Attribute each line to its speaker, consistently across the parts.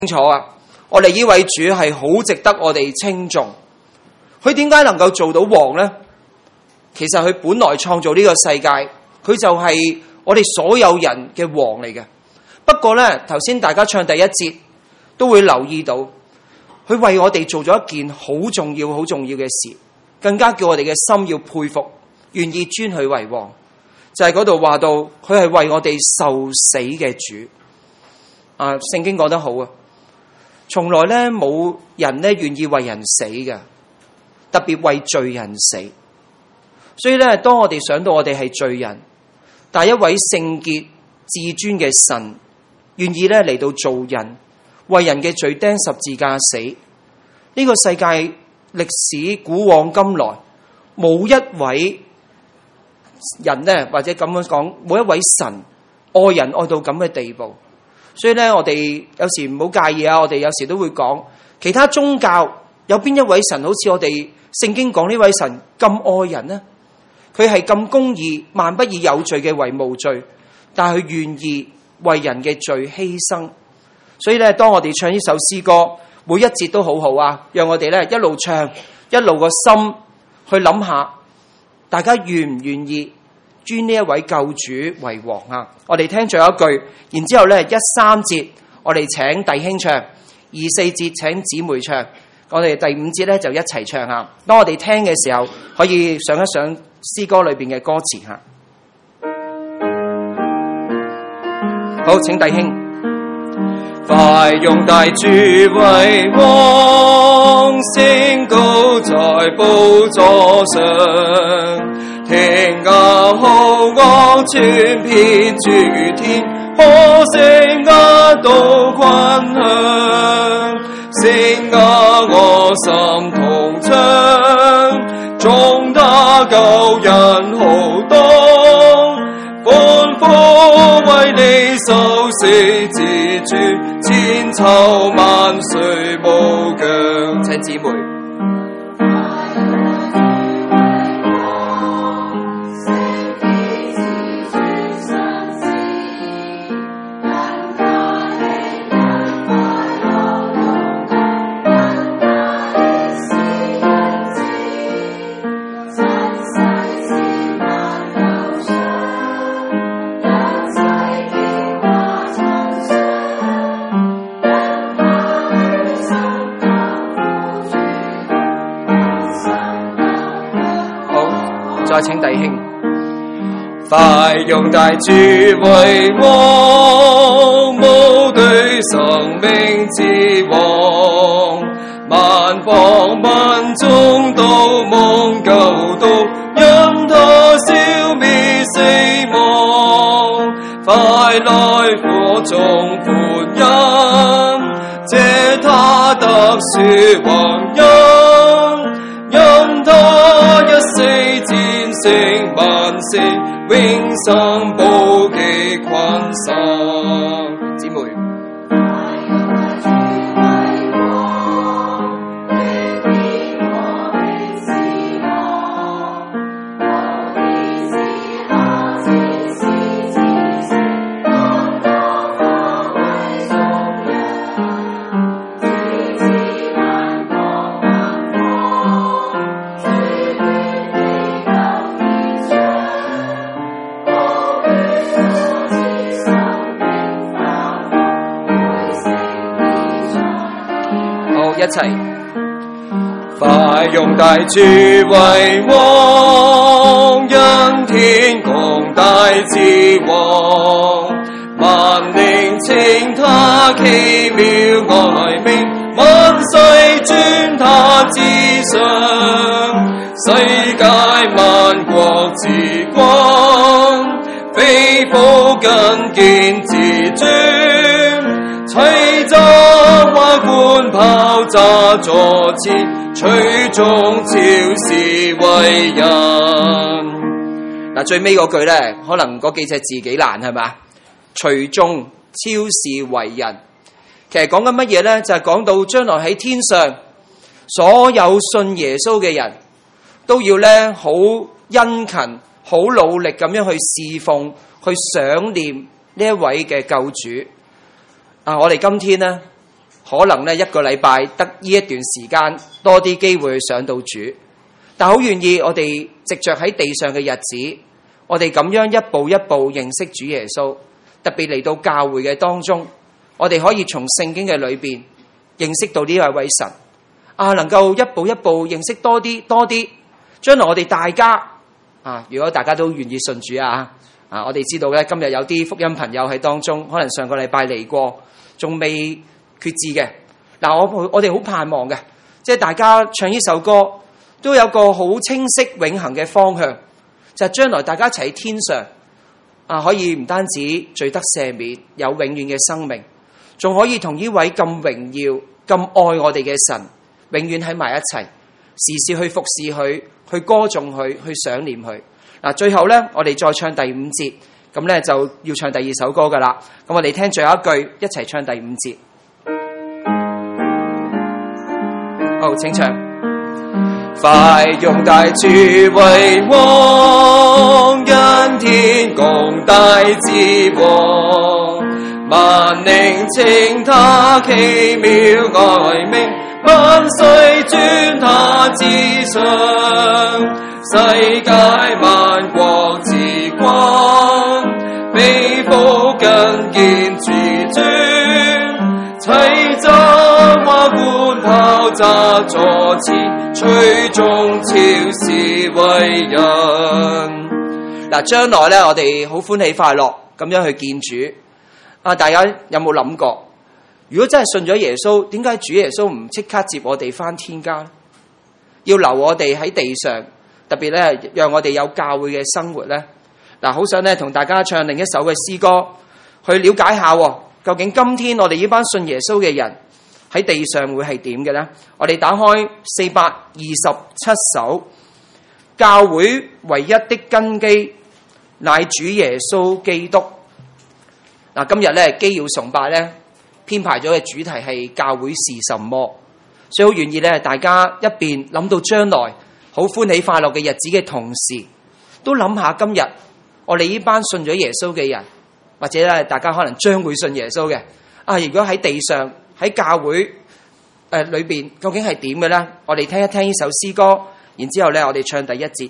Speaker 1: 清楚啊！我哋呢位主係好值得我哋稱頌。佢點解能夠做到王呢？其實佢本來創造呢個世界，佢就係我哋所有人嘅王嚟嘅。不過呢，頭先大家唱第一節都會留意到，佢為我哋做咗一件好重要、好重要嘅事，更加叫我哋嘅心要佩服，願意尊佢為王。就係嗰度話到，佢係為我哋受死嘅主。聖經講得好啊，從來咧冇人咧願意為人死嘅，特別為罪人死。所以咧，當我哋想到我哋係罪人，但係一位聖潔至尊嘅神願意咧嚟到做人，為人嘅罪釘十字架死。呢個世界歷史古往今來，冇一位人呢，或者咁樣講，冇一位神愛人愛到咁嘅地步。所以咧，我哋有時唔好介意啊！我哋有時都會講，其他宗教有邊一位神好似我哋聖經講呢位神咁愛人呢？佢係咁公義，萬不以有罪嘅為無罪，但係佢願意為人嘅罪犧牲。所以咧，當我哋唱呢首詩歌，每一節都好好啊，讓我哋咧一路唱，一路個心去諗下，大家願唔願意尊呢一位救主為王啊？我哋聽最後一句，然之後咧1、3節我哋請弟兄唱，2、4節請姊妹唱，我哋第5節咧就一齊唱下。當我哋聽嘅時候，可以想一想詩歌裏邊嘅歌詞吓。好，請弟兄。快用大主為王，升高在寶座上。聽亞號樂傳遍諸天，可聲亞都群響，聲亞我心同唱，重大救恩浩蕩，歡呼為你受死之主，千秋萬歲無疆。請姊妹。再請弟兄，快用大主為王，無對生命之王，萬邦民眾都蒙救贖，因他消滅死亡，快來火中歡欣，借他特殊宏恩，因他一死戰勝萬死，永生寶記群生。姊妹。一齊，快用大主為王，因天共大之王，萬靈稱他奇妙愛名，萬世尊他之上，世界萬國之光，非福根見至尊，齊集華冠炮炸座前，隨眾超視為人。嗱，最尾嗰句咧，可能嗰幾隻字幾難係咪？隨眾超視為人，其實講緊乜嘢咧？就係講到將來喺天上，所有信耶穌嘅人都要咧好殷勤、好努力咁樣去侍奉、去想念呢一位嘅救主。我哋今天呢， 可能咧一個禮拜得呢一段時間多啲機會去想到主，但好願意我哋藉着喺地上嘅日子，我哋咁樣一步一步認識主耶穌，特別嚟到教會嘅當中，我哋可以從聖經嘅裏邊認識到呢位神啊，能夠一步一步認識多啲，將來我哋大家啊，如果大家都願意信主啊，我哋知道咧今日有啲福音朋友喺當中，可能上個禮拜嚟過，仲未決志嘅。嗱，我哋好盼望嘅，即係大家唱呢首歌都有個好清晰永恆嘅方向，就係將來大家一齊喺天上啊，可以唔單止罪得赦免，有永遠嘅生命，仲可以同呢位咁榮耀、咁愛我哋嘅神永遠喺埋一齊，時時去服侍佢，去歌頌佢，去想念佢。嗱，最後咧，我哋再唱第5節，咁咧就要唱第2首歌噶啦。咁我哋聽最後一句，一齊唱第5節。好，請唱。快用大主為王，因天共大之王，萬靈稱他奇妙愛名，萬歲尊他之上，世界萬國之光，被福更見主尊，齊集華冠炮紮座前，吹鐘超是為人。嗱，將來咧，我哋好歡喜快樂咁樣去見主。啊，大家有冇諗過？如果真係信咗耶穌，點解主耶穌唔即刻接我哋返天家？要留我哋喺地上，特別咧，讓我哋有教會嘅生活咧。嗱，好想咧同大家唱另一首嘅詩歌，去了解下究竟今天我哋呢班信耶穌嘅人喺地上會係點嘅咧？我哋打開427首，教會唯一的根基乃主耶穌基督。嗱，今日咧基要崇拜咧編排咗嘅主題係教會是什麼，所以好願意咧大家一邊諗到將來好歡喜快樂嘅日子嘅同時，都諗下今日我哋呢班信咗耶穌嘅人，或者咧大家可能將會信耶穌嘅啊，如果喺地上喺教會裏邊究竟係點嘅咧？我哋聽一聽呢首詩歌，然之後咧我哋唱第1節。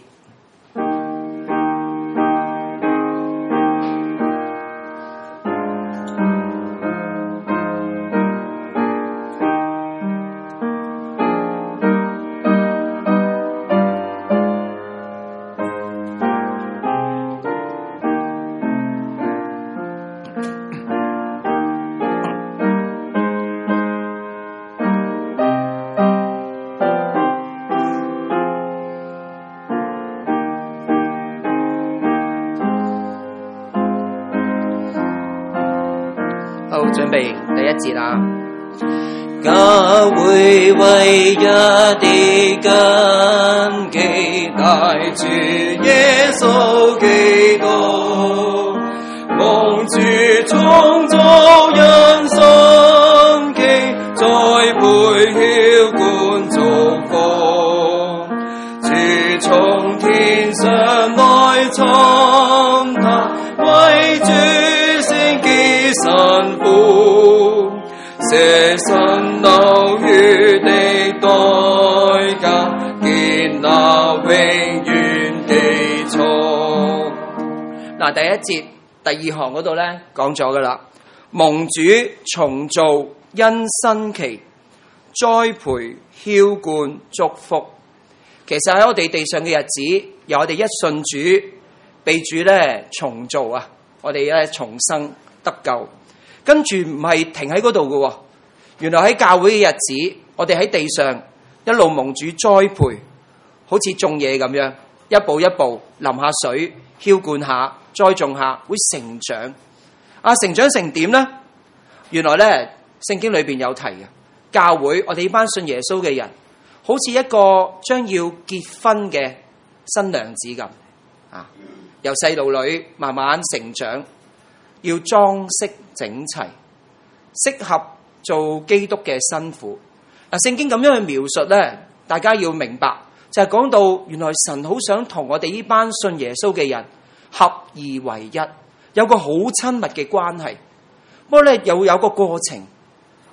Speaker 1: 準備第1節啦。教會唯一的根基乃主耶穌基督，蒙主創造人生期，栽培澆灌祝福，主從天上來尋他，為主聖潔神父，捨身流血的代價，建立永遠基礎。嗱，第1節第2行嗰度咧講咗噶啦，蒙主重造因新期，栽培澆灌祝福。其實喺我哋地上嘅日子，由我哋一信主，被主咧重造啊，我哋咧重生得救，跟住唔係停喺嗰度嘅。原來喺教會嘅日子，我哋喺地上一路蒙主栽培，好似種嘢咁樣，一步一步淋下水，澆灌下，栽種下，會成長。啊，成長成點呢？原來咧聖經裏邊有提嘅，教會我哋呢班信耶穌嘅人，好似一個將要結婚嘅新娘子咁啊，由細路女慢慢成長，要裝飾整齊，適合做基督嘅新婦。嗱，聖經咁樣去描述咧，大家要明白，就係講到原來神好想同我哋呢班信耶穌嘅人合二為一，有個好親密嘅關係。不過咧，又有個過程，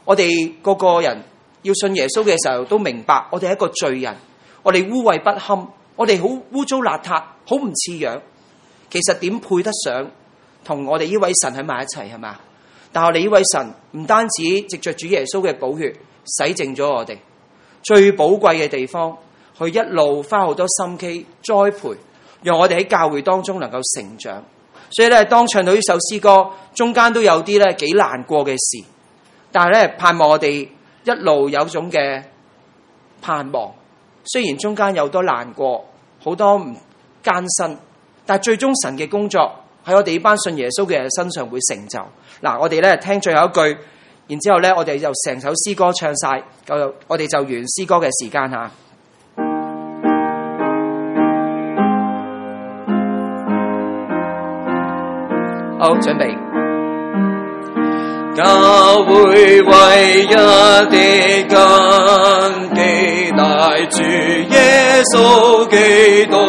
Speaker 1: 我哋個個人要信耶穌嘅時候，都明白我哋係一個罪人，我哋污穢不堪，我哋好污糟邋遢，好唔似樣。其實點配得上同我哋呢位神喺埋一齊，係嘛？但係我哋呢位神唔單止藉着主耶穌嘅寶血洗淨咗我哋，最寶貴嘅地方，佢一路花好多心機栽培，讓我哋喺教會當中能夠成長。所以咧，當唱到呢首詩歌，中間都有啲咧幾難過嘅事，但係咧盼望我哋一路有種嘅盼望。雖然中間有多難過，好多唔艱辛，但係最終神嘅工作喺我哋呢班信耶穌嘅人身上會成就。嗱，我哋咧聽最後一句，然之後咧我哋就成首詩歌唱晒，我哋就完詩歌嘅時間吓。好，準備。
Speaker 2: 教會唯一的根基乃主耶穌基督，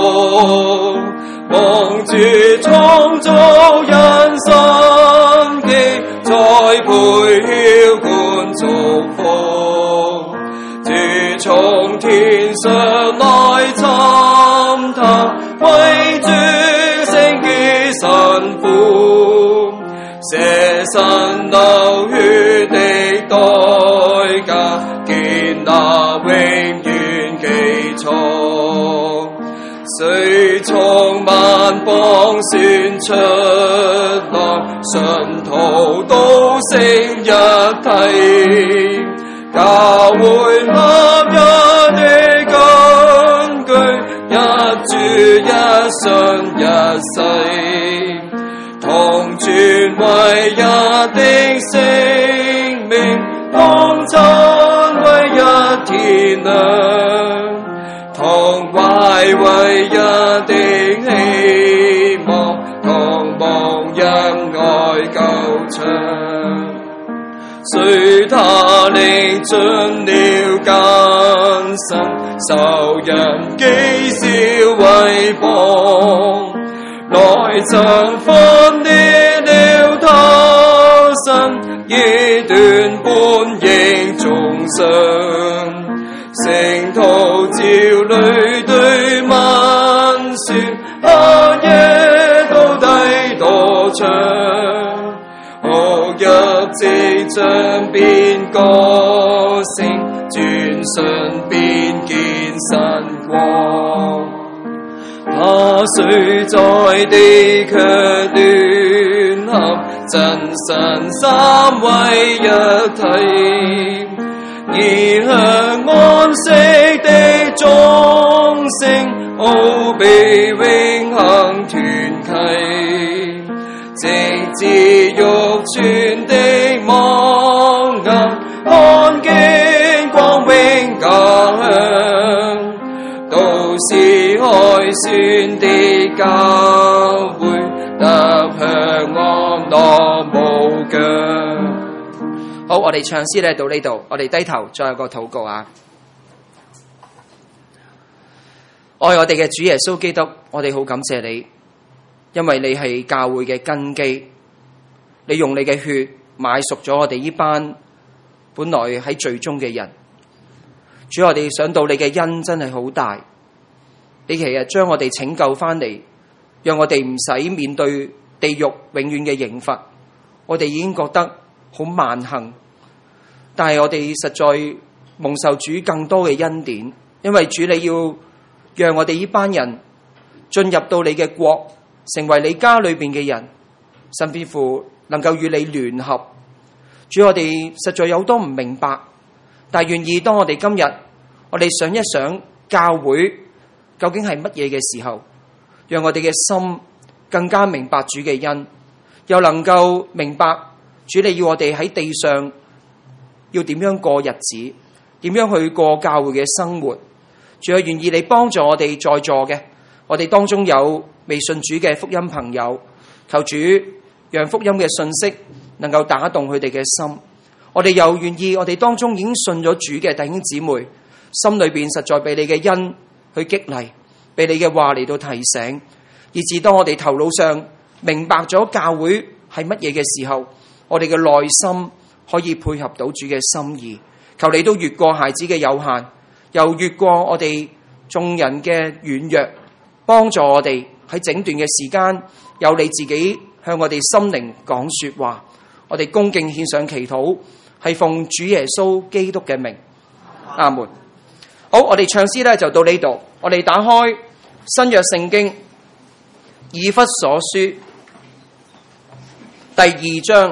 Speaker 2: 望主創造人生機，栽培澆灌祝福，主從天上來尋他，為尊聖潔神父，捨身流血的代價，建立永遠基礎，遂從萬邦選出來，信徒都成一體，教會合一的根據，一主一信一世，同存唯一的性命，同親唯一天良，同懷唯一的希望，同望恩愛救場。雖他歷盡了艱辛，受人譏笑毀謗，來曾分裂了他身，以斷半影重傷。聖徒照淚對問説，黑夜到底多長？哭泣即將變歌聲，轉瞬便見晨光。他雖在地卻聯合真神三位一體，而向安息的眾聖奧秘永恆團契，直至玉泉的望眼，看見光榮家鄉，都是凱旋的教會，得享安樂無疆。
Speaker 1: 好，我哋唱詩咧到呢度，我哋低頭再有個禱告啊！愛我哋嘅主耶穌基督，我哋好感謝你，因為你係教會嘅根基，你用你嘅血買贖咗我哋呢班本來喺罪中嘅人。主，我哋想到你嘅恩真係好大，你其實將我哋拯救翻嚟，讓我哋唔使面對地獄永遠嘅刑罰。我哋已經覺得好萬幸，但係我哋實在蒙受主更多嘅恩典，因為主你要讓我哋呢班人進入到你嘅國，成為你家裏邊嘅人，甚至乎能夠與你聯合。主，我哋實在有好多唔明白，但係願意當我哋今日我哋想一想教會究竟係乜嘢嘅時候，讓我哋嘅心更加明白主嘅恩，又能夠明白主你要我哋喺地上要點樣過日子，點樣去過教會嘅生活。主啊，願意你幫助我哋在座嘅，我哋當中有未信主嘅福音朋友，求主讓福音嘅信息能夠打動佢哋嘅心。我哋又願意我哋當中已經信咗主嘅弟兄姊妹，心裏邊實在被你嘅恩去激勵，被你嘅話嚟到提醒，以至當我哋頭腦上明白咗教會係乜嘢嘅時候，我哋嘅內心可以配合到主嘅心意。求你都越過孩子嘅有限，又越過我哋眾人嘅軟弱，幫助我哋喺整段嘅時間，有你自己向我哋心靈講說話。我哋恭敬獻上祈禱，係奉主耶穌基督嘅名，阿門。好，我哋唱詩咧就到呢度。我哋打開新約聖經以弗所書第2章。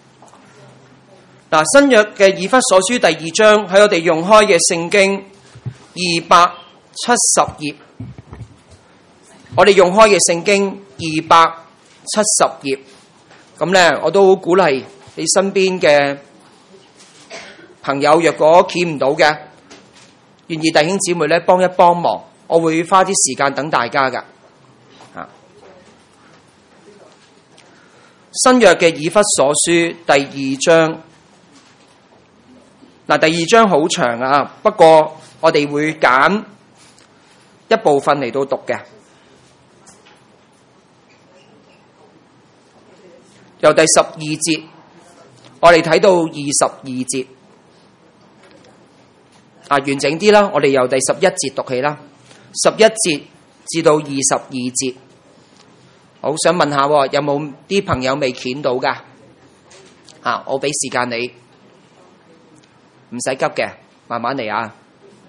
Speaker 1: 嗱，新約嘅以弗所書第2章喺我哋用開嘅聖經270頁，我哋用開嘅聖經270頁。咁咧，我都鼓勵你身邊嘅朋友，若果見唔到嘅，願意弟兄姊妹咧幫一幫忙，我會花啲時間等大家噶。新約嘅以弗所書第2章。嗱，第2章好長啊，不過我哋會揀一部分嚟到讀嘅，由第12節，我哋睇到22節，完整啲啦，我哋由第11節讀起啦，11節至到22節。好，想問下有冇啲朋友未見到噶？我俾時間你。唔使急嘅，慢慢嚟啊！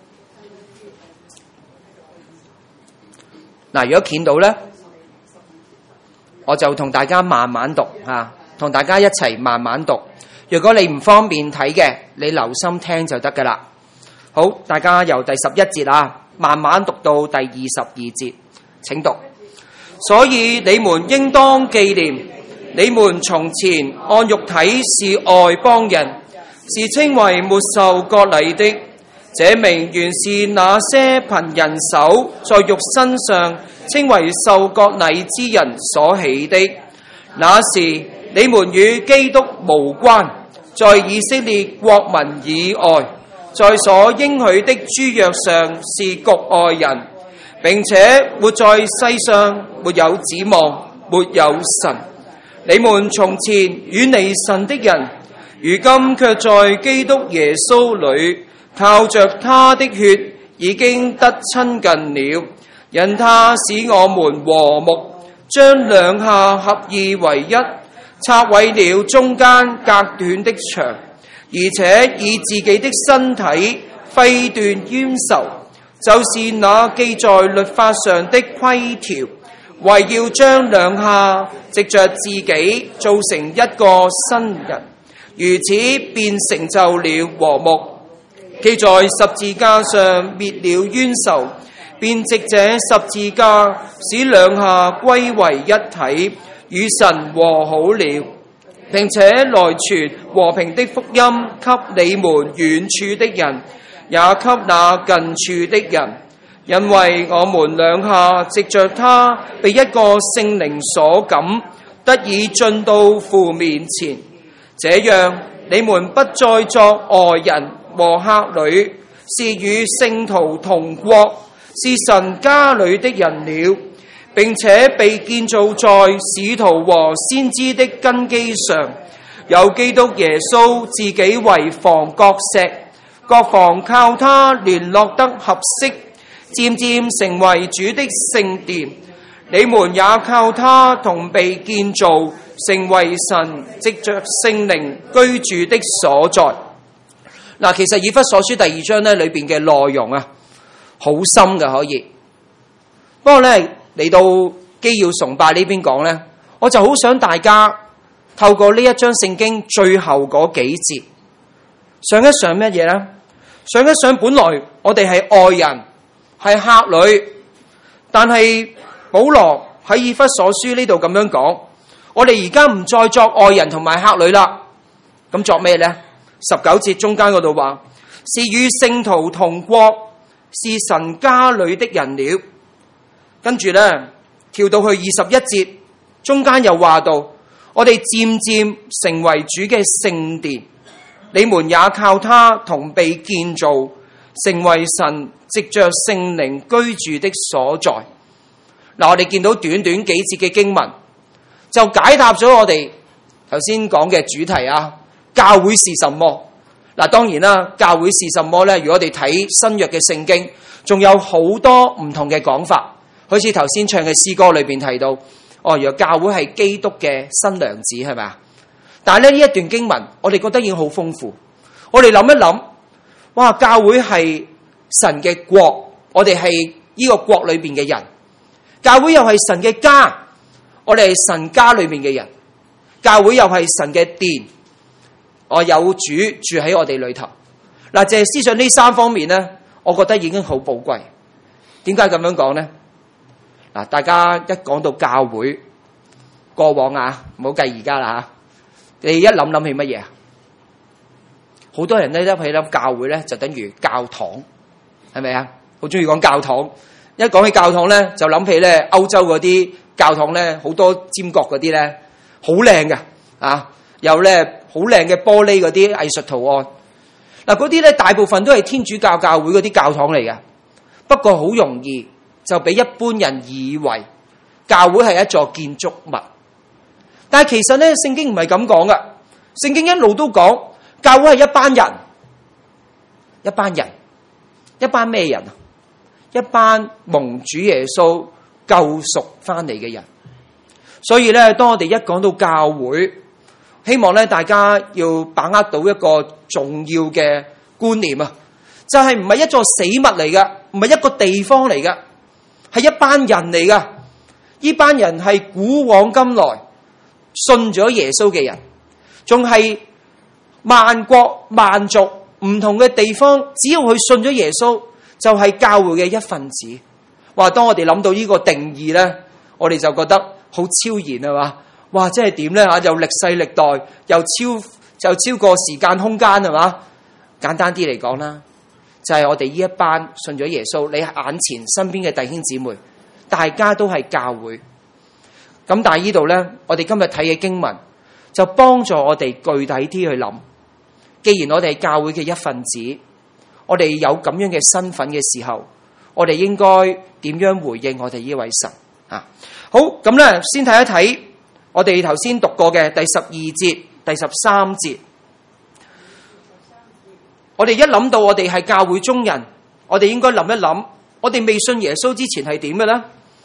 Speaker 1: 嗱，如果見到咧，我就同大家慢慢讀嚇，同大家一齊慢慢讀。如果你唔方便睇嘅，你留心聽就得噶啦。好，大家由第11節啊，慢慢讀到第22節。請讀。所以你們應當紀念，你們從前按肉體是外邦人，是稱為沒受割禮的，這名原是那些憑人手在肉身上稱為受割禮之人所起的。那時你們與基督無關，在以色列國民以外，在所應許的諸約上是局外人，並且活在世上沒有指望，沒有神。你們從前遠離神的人，如今卻在基督耶穌裏，靠着他的血已經得親近了。因他使我們和睦，將兩下合二為一，拆毀了中間隔斷的牆，而且以自己的身體廢斷冤仇，就是那記在律法上的規條，為要將兩下藉着自己造成一個新人。如此便成就了和睦，既在十字架上滅了冤仇，便藉這十字架使兩下歸為一體，與神和好了，並且來傳和平的福音給你們遠處的人，也給那近處的人，因為我們兩下藉着他被一個聖靈所感，得以進到父面前。這樣你們不再作外人和客旅，是與聖徒同國，是神家裏的人了，並且被建造在使徒和先知的根基上，有基督耶穌自己為房角石，各房靠他聯絡得合適，漸漸成為主的聖殿。你們也靠他同被建造，成為神藉着聖靈居住的所在。嗱，其實以弗所書第2章咧裏邊嘅內容啊，好深嘅可以。不過咧嚟到基要崇拜呢邊講咧，我就好想大家透過呢一章聖經最後嗰幾節，想一想乜嘢咧？想一想本來我哋係外人，係客旅，但係保羅喺以弗所書呢度咁樣講，我哋而家唔再作外人同埋客旅啦，咁作咩呢？19節中間嗰度話，是與聖徒同國，是神家裏的人了。跟住呢，跳到去21節，中間又話到，我哋漸漸成為主嘅聖殿，你們也靠他同被建造，成為神藉着聖靈居住的所在。嗱，我哋見到短短幾節嘅經文，就解答咗我哋頭先講嘅主題啊， 教會是什麼？嗱，當然啦，教會是什麼呢？如果我哋睇新約嘅聖經，仲有好多唔同嘅講法。好似頭先唱嘅詩歌裏邊提到，原來教會係基督嘅新娘子，係咪啊？但係呢一段經文，我哋覺得已經好豐富。我哋諗一諗，哇！教會係神嘅國，我哋係呢個國裏邊嘅人。教會又係神嘅家，我哋係神家裏面嘅人。教會又係神嘅殿，我有主住喺我哋裏頭。嗱，淨係思想呢三方面呢，我覺得已經好寶貴。點解咁樣講呢？嗱，大家一講到教會，過往啊，唔好計而家啦吓，你一諗起乜嘢啊？好多人咧一諗教會咧，就等於教堂，係咪啊？好中意講教堂。一講起教堂咧，就諗起咧歐洲嗰啲教堂咧，好多尖角嗰啲咧，好靚嘅啊，有咧好靚嘅玻璃嗰啲藝術圖案。嗱，嗰啲咧大部分都係天主教教會嗰啲教堂嚟嘅，不過好容易就俾一般人以為教會係一座建築物。但係其實咧，聖經唔係咁講噶，聖經一路都講。教會係一班人，一班咩人啊？一班蒙主耶穌救贖翻嚟嘅人。所以咧，當我哋一講到教會，希望咧大家要把握到一個重要嘅觀念啊，就係唔係一座死物嚟噶，唔係一個地方嚟噶，係一班人嚟噶。呢班人係古往今來信咗耶穌嘅人，仲係萬國萬族唔同嘅地方，只要佢信咗耶穌，就係教會嘅一份子。話當我哋諗到呢個定義呢，我哋就覺得好超然係嘛？哇！即係點呢？又歷世歷代，又超過時間空間係嘛？簡單啲嚟講啦，就係我哋呢一班信咗耶穌，你眼前身邊嘅弟兄姊妹，大家都係教會。咁但係呢度呢，我哋今日睇嘅經文就幫助我哋具體啲去諗。既然我哋係教會嘅一份子，我哋有咁樣嘅身份嘅時候，我哋應該點樣回應我哋呢位神啊？好，咁咧先睇一睇我哋頭先讀過嘅第12節、第13節。我哋一諗到我哋係教會中人，我哋應該諗一諗，我哋未信耶穌之前係點嘅呢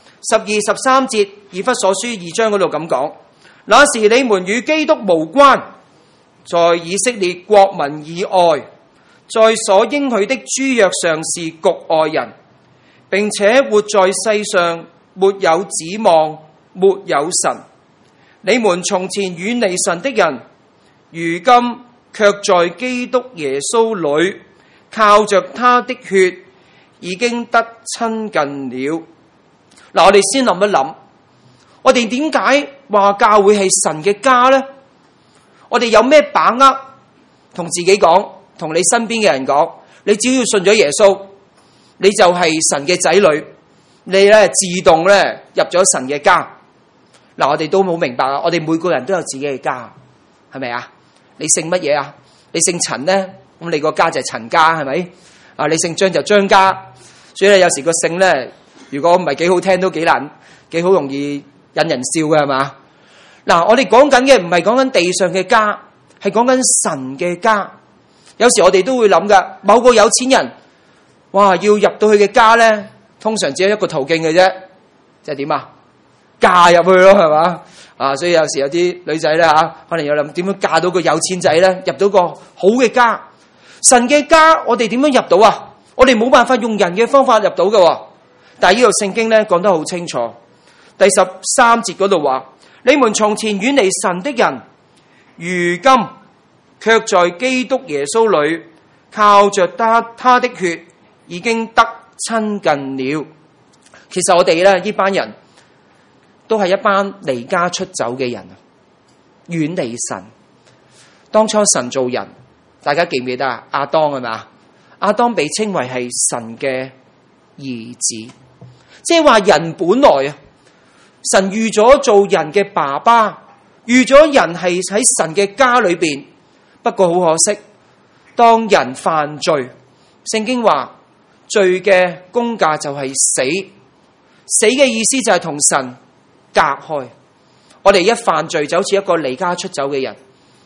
Speaker 1: ？12、13節，以弗所書2章嗰度咁講。那時你們與基督無關，在以色列國民以外，在所應許的諸約上是局外人，並且活在世上沒有指望，沒有神。你們從前遠離神的人，如今卻在基督耶穌裏，靠着他的血已經得親近了。嗱，我哋先諗一諗，我哋點解話教會係神嘅家呢？我哋有咩把握同自己講，同你身邊嘅人講，你只要信咗耶穌，你就係神嘅仔女，你咧自動咧入咗神嘅家。嗱，我哋都冇明白啊！我哋每個人都有自己嘅家，係咪啊？你姓乜嘢啊？你姓陳咧，咁你個家就係陳家，係咪？啊，你姓張就張家，所以咧有時個姓咧，如果唔係幾好聽，都幾好容易引人笑嘅，係嘛？嗱，我哋講緊嘅唔係講緊地上嘅家，係講緊神嘅家。有時我哋都會諗噶，某個有錢人，哇，要入到佢嘅家咧，通常只有一個途徑嘅啫，即係點啊？嫁入去咯，係嘛？啊，所以有時有啲女仔咧吓，可能有諗點樣嫁到個有錢仔咧，入到個好嘅家。神嘅家，我哋點樣入到啊？我哋冇辦法用人嘅方法入到嘅。但係呢度聖經咧講得好清楚，第13節嗰度話：你們從前遠離神的人，如今卻在基督耶穌裏，靠着他的血已經得親近了。其實我哋咧呢班人都係一班離家出走嘅人，遠離神。當初神造人，大家記唔記得啊？亞當係咪？亞當被稱為係神嘅兒子，即係話人本來啊，神預咗做人嘅爸爸，預咗人係喺神嘅家裏邊。不過好可惜，當人犯罪，聖經話罪嘅工價就係死，死嘅意思就係同神隔開。我哋一犯罪就好似一個離家出走嘅人。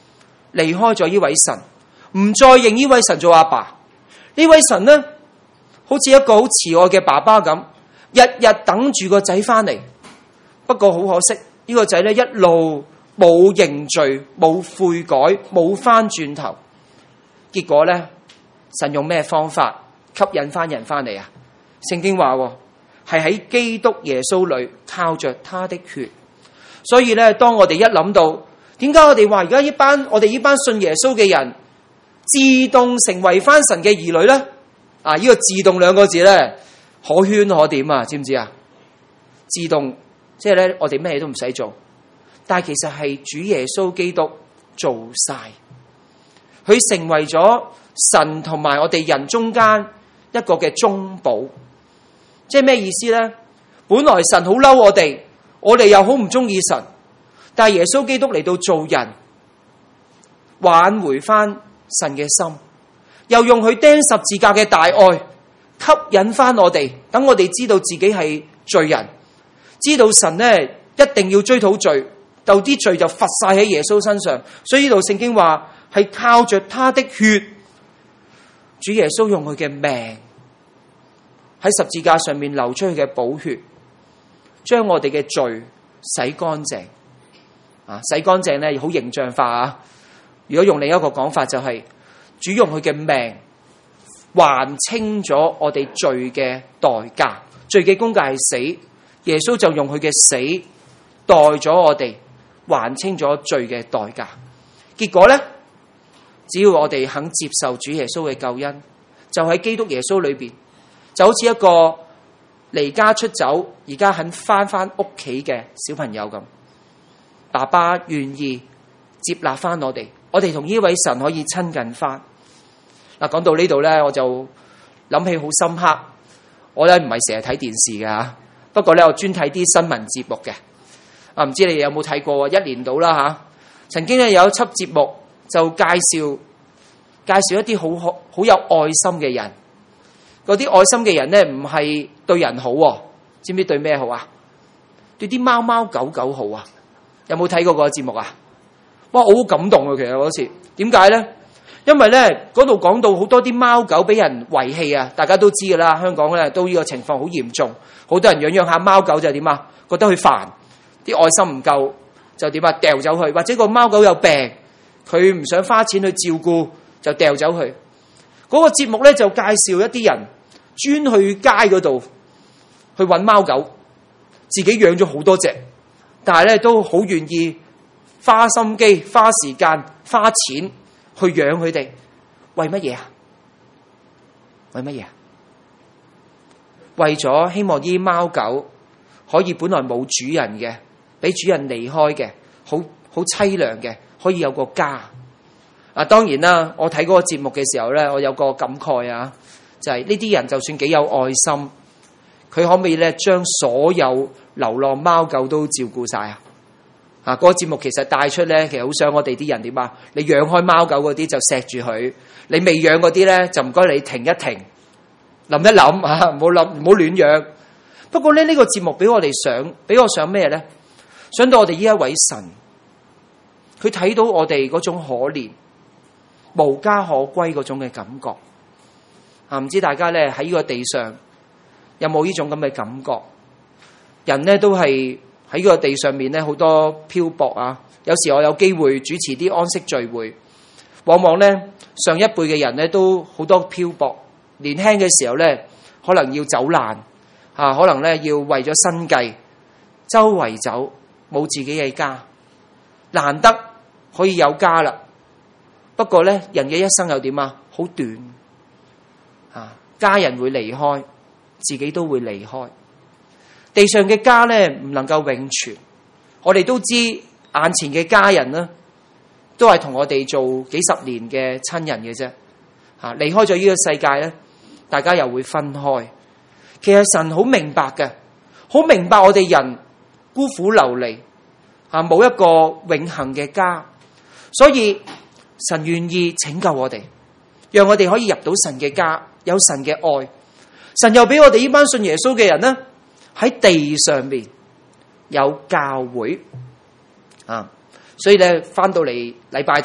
Speaker 1: 離開咗呢位神，唔再認呢位神做阿爸。呢位神呢，好似一個好慈愛嘅爸爸咁，日日等住個仔翻嚟。不過好可惜，呢個仔呢一路冇認罪、冇悔改、冇翻轉頭。結果呢，神用咩方法吸引翻人翻嚟啊？聖經話係喺基督耶穌裏靠着他的血。所以呢，當我哋一諗到點解我哋話而家我哋呢班信耶穌嘅人自動成為翻神嘅兒女呢？呢個自動兩個字呢，可圈可點啊，知唔知啊？自動即係呢，我哋咩都唔使做，但係其實係主耶穌基督做晒，佢成為咗神同埋我哋人中間一個嘅中保。即係咩意思呢？本來神好嬲我哋又好唔中意神，但係耶穌基督嚟到做人，挽回翻神嘅心，又用佢釘十字架嘅大愛吸引翻我哋，等我哋知道自己係罪人，知道神呢一定要追討罪，就啲罪就罰晒喺耶穌身上。所以呢度聖經話係靠着他的血，主耶穌用佢嘅命喺十字架上面流出去嘅寶血，將我哋嘅罪洗乾淨。洗乾淨咧好形象化啊！如果用另一個講法就係，主用佢嘅命還清咗我哋罪嘅代價。罪嘅工價係死，耶穌就用佢嘅死代咗我哋，還清咗罪嘅代價。結果呢，只要我哋肯接受主耶穌嘅救恩，就喺基督耶穌裏邊，就好似一個離家出走而家肯翻屋企嘅小朋友咁，爸爸願意接納翻我哋同呢位神可以親近翻。嗱，講到呢度呢，我就諗起好深刻。我咧唔係成日睇電視嘅，不過咧我專睇啲新聞節目嘅。唔知你哋有冇睇過？一年到啦吓，曾經咧有一輯節目就介紹一啲好有愛心嘅人。嗰啲愛心嘅人咧唔係對人好，知唔知對咩好啊？對啲貓貓狗狗好啊！有冇睇過嗰個節目啊？哇，我好感動啊！其實嗰次點解咧？因為咧嗰度講到好多啲貓狗俾人遺棄啊！大家都知噶啦，香港咧都呢個情況好嚴重，好多人養下貓狗就點啊？覺得佢煩，啲愛心唔夠就點啊？掉走去，或者個貓狗有病，佢唔想花錢去照顧，就掉走去。嗰個節目咧就介紹一啲人專去街嗰度去搵貓狗，自己養咗好多隻，但係咧都好願意花心機、花時間、花錢去養佢哋。為乜嘢啊？為乜嘢啊？為咗希望啲貓狗可以本來冇主人嘅，俾主人離開嘅，好淒涼嘅，可以有個家。當然啦，我睇嗰個節目嘅時候咧，我有個感慨啊，就係呢啲人就算幾有愛心，佢可唔可以咧將所有流浪貓狗都照顧晒啊？嗰個節目其實帶出咧，其實好想我哋啲人點啊？你養開貓狗嗰啲就錫住佢，你未養嗰啲咧就唔該你停一停，諗一諗啊，唔好亂養。不過咧呢個節目俾我想咩咧？想到我哋呢一位神，佢睇到我哋嗰種可憐、無家可歸嗰種嘅感覺。唔知大家咧喺呢個地上有冇呢種咁嘅感覺？人咧都係喺呢個地上面咧好多漂泊啊！有時我有機會主持啲安息聚會，往往咧上一輩嘅人咧都好多漂泊，年輕嘅時候咧可能要走難，可能咧要為咗生計周圍走，冇自己嘅家，難得可以有家啦。不過咧人嘅一生又點啊？好短，家人會離開，自己都會離開。地上嘅家咧唔能夠永存，我哋都知眼前嘅家人呢，都係同我哋做幾十年嘅親人嘅啫。離開咗呢個世界咧，大家又會分開。其實神好明白嘅，好明白我哋人孤苦流離，冇一個永恆嘅家，所以神願意拯救我哋，讓我哋可以入到神嘅家，有神嘅愛。神又俾我哋呢班信耶穌嘅人呢，喺地上面有教會所以咧翻到嚟禮拜堂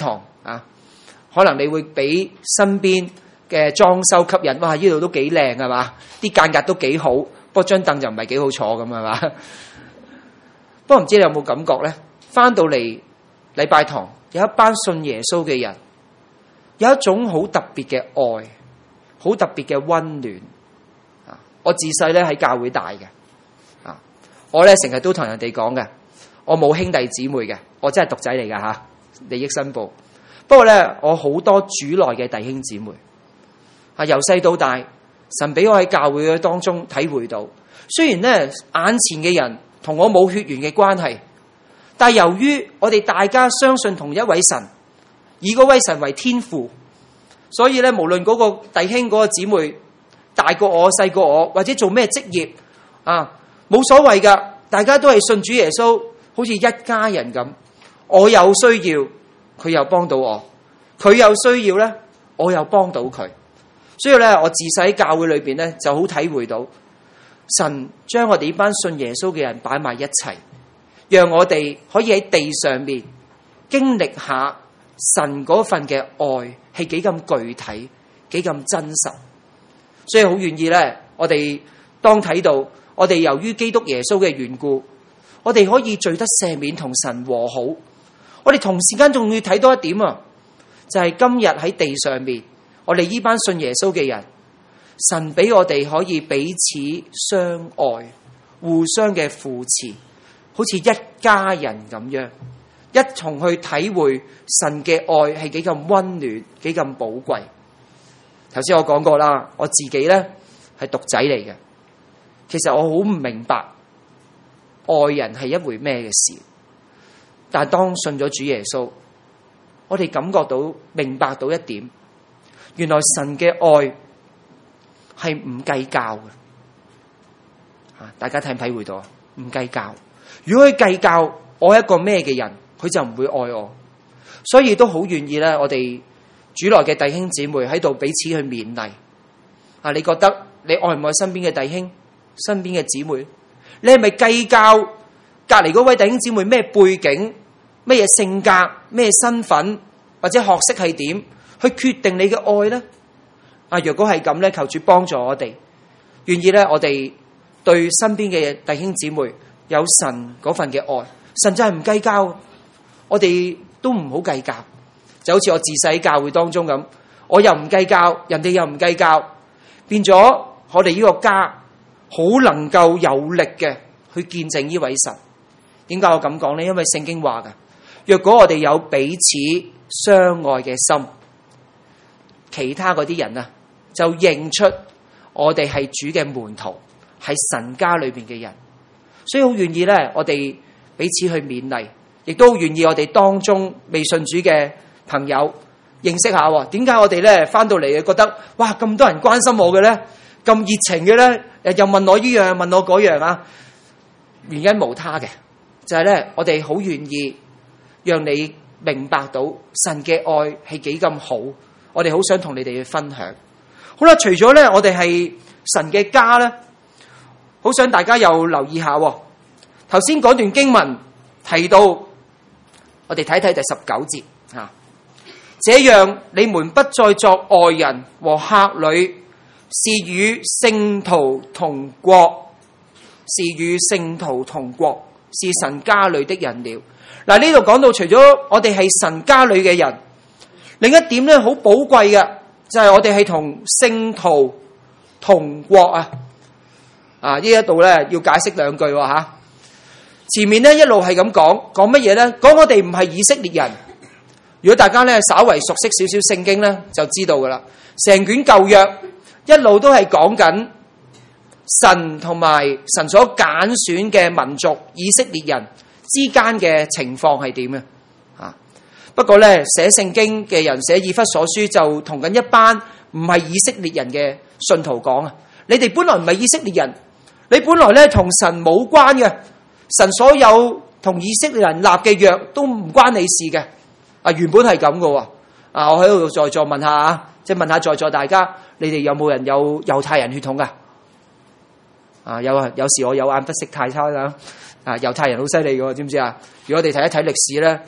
Speaker 1: 啊，可能你會俾身邊嘅裝修吸引，哇！呢度都幾靚係嘛，啲間隔都幾好，不過張凳就唔係幾好坐咁係嘛。不過唔知你有冇感覺咧？翻到嚟禮拜堂，有一班信耶穌嘅人，有一種好特別嘅愛，好特別嘅溫暖。啊，我自細咧喺教會大嘅，啊，我咧成日都同人哋講嘅，我冇兄弟姊妹嘅，我真係獨仔嚟噶吓，利益申報。不過咧，我好多主內嘅弟兄姊妹，啊，由細到大，神俾我喺教會嘅當中體會到，雖然咧眼前嘅人同我冇血緣嘅關係，但係由於我哋大家相信同一位神，以嗰位神為天父，所以咧無論嗰個弟兄嗰個姊妹大過我細過我，或者做咩職業啊，冇所謂噶，大家都係信主耶穌，好似一家人咁。我有需要，佢又幫到我；佢有需要咧，我又幫到佢。所以咧，我自細喺教會裏邊咧就好體會到，神將我哋呢班信耶穌嘅人擺埋一齊，讓我哋可以喺地上面經歷下神嗰份嘅愛係幾咁具體、幾咁真實。所以好願意咧，我哋當睇到我哋由於基督耶穌嘅緣故，我哋可以罪得赦免同神和好。我哋同時間仲要睇多一點啊，就係今日喺地上面，我哋呢班信耶穌嘅人，神俾我哋可以彼此相愛，互相嘅扶持，好似一家人咁樣，一同去體會神嘅愛係幾咁溫暖，幾咁寶貴。頭先我講過啦，我自己咧係獨仔嚟嘅，其實我好唔明白愛人係一回咩嘅事。但係當信咗主耶穌，我哋感覺到、明白到一點，原來神嘅愛係唔計較嘅。大家睇唔體會到啊？唔計較。如果佢計較我一個咩嘅人，佢就唔會愛我。所以都好願意咧，我哋主內嘅弟兄姊妹喺度彼此去勉勵。啊，你覺得你愛唔愛身邊嘅弟兄、身邊嘅姊妹？你係咪計較隔籬嗰位弟兄姊妹咩背景、咩嘢性格、咩身份或者學識係點，去決定你嘅愛呢？啊，若果係咁咧，求主幫助我哋，願意咧，我哋對身邊嘅弟兄姊妹有神嗰份嘅愛。神就係唔計較，我哋都唔好計較。就好似我自細喺教會當中咁，我又唔計較，人哋又唔計較，變咗我哋呢個家好能夠有力嘅去見證呢位神。點解我咁講呢？因為聖經話嘅，若果我哋有彼此相愛嘅心，其他嗰啲人啊，就認出我哋係主嘅門徒，係神家裏邊嘅人。所以好願意咧，我哋彼此去勉勵，亦都好願意我哋當中未信主嘅朋友認識下。點解我哋咧翻到嚟覺得哇咁多人關心我嘅咧，咁熱情嘅咧，又問我呢樣問我嗰樣啊？原因無他嘅，就係咧我哋好願意讓你明白到神嘅愛係幾咁好，我哋好想同你哋去分享。好啦，除咗咧我哋係神嘅家咧，好想大家又留意下。頭先嗰段經文提到，我哋睇睇第19節啊。這樣你們不再作外人和客旅，是與聖徒同國，是與聖徒同國，是神家裏的人了。嗱，呢度講到除咗我哋係神家裏嘅人，另一點咧好寶貴嘅就係我哋係同聖徒同國啊！啊，呢一度咧要解釋兩句吓。前面咧一路係咁講乜嘢咧？講我哋唔係以色列人。如果大家咧稍為熟悉少少聖經咧，就知道噶啦。成卷舊約一路都係講緊神同埋神所揀選嘅民族以色列人之間嘅情況係點嘅啊？不過咧寫聖經嘅人寫以弗所書就同緊一班唔係以色列人嘅信徒講啊！你哋本來唔係以色列人，你本來咧同神冇關嘅，神所有同以色列人立嘅約都唔關你事嘅。啊，原本係咁嘅。啊，我喺度在座問下啊，即係問下在座大家，你哋有冇人有猶太人血統噶？啊，有時我有眼不識太差啦。啊，猶太人好犀利嘅，知唔知啊？如果我哋睇一睇歷史咧，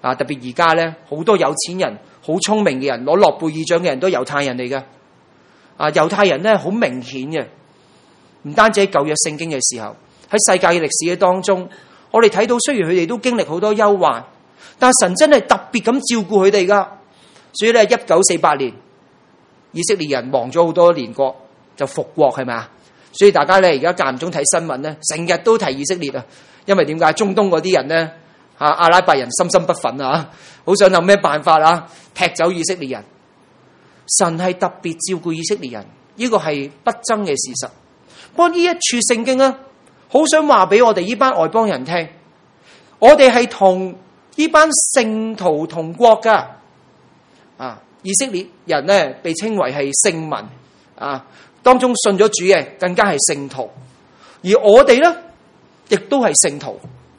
Speaker 1: 特別而家咧，好多有錢人、好聰明嘅人，攞諾貝爾獎嘅人都係猶太人嚟嘅。猶太人咧好明顯嘅，唔單止喺舊約聖經嘅時候，喺世界嘅歷史嘅當中，我哋睇到雖然佢哋都經歷好多憂患，但係神真係特別咁照顧佢哋噶。所以咧，1948年以色列人亡咗好多年國，就復國係咪啊？所以大家咧而家間唔中睇新聞咧，成日都提以色列啊，因為點解？中東嗰啲人咧阿拉伯人心不忿啊，好想諗咩辦法啊，踢走以色列人。神係特別照顧以色列人，呢個係不爭嘅事實。不過呢一處聖經啊，好想話俾我哋呢班外邦人聽，我哋係同呢班聖徒同國噶。以色列人咧被稱為係聖民當中信咗主嘅更加係聖徒，而我哋咧亦都係聖徒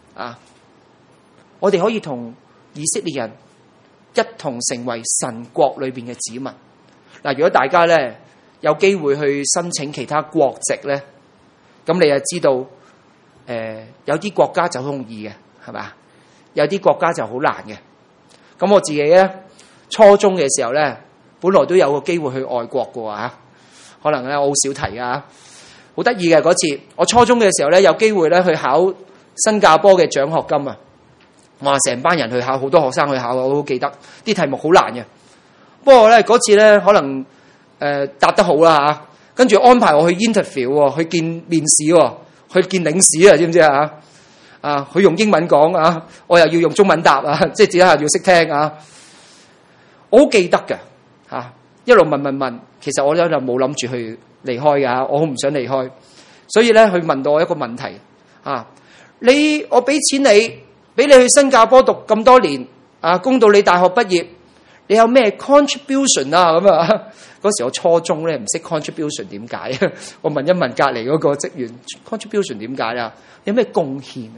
Speaker 1: 我哋可以同以色列人一同成為神國裏邊嘅子民。如果大家咧有機會去申請其他國籍咧，咁你就知道有啲國家就好容易嘅，係咪？有啲國家就好難嘅。咁我自己咧初中嘅時候咧，本來都有個機會去外國嘅可能咧我好少提好得意嘅嗰次，我初中嘅時候咧有機會咧去考新加坡嘅獎學金啊！哇，成班人去考，好多學生去考，我好記得啲題目好難嘅。不過咧嗰次咧可能答得好啦跟住安排我去 interview 去見面試去見領事知唔知佢用英文講我又要用中文答即係自己係要識聽我好記得嘅一路問，其實我咧就冇諗住去離開㗎，我好唔想離開，所以咧佢問到我一個問題我俾錢你，俾你去新加坡讀咁多年供到你大學畢業，你有咩 contribution 咁嗰時我初中咧唔識 contribution 點解，我問一問隔離嗰個職員 contribution 點解有咩貢獻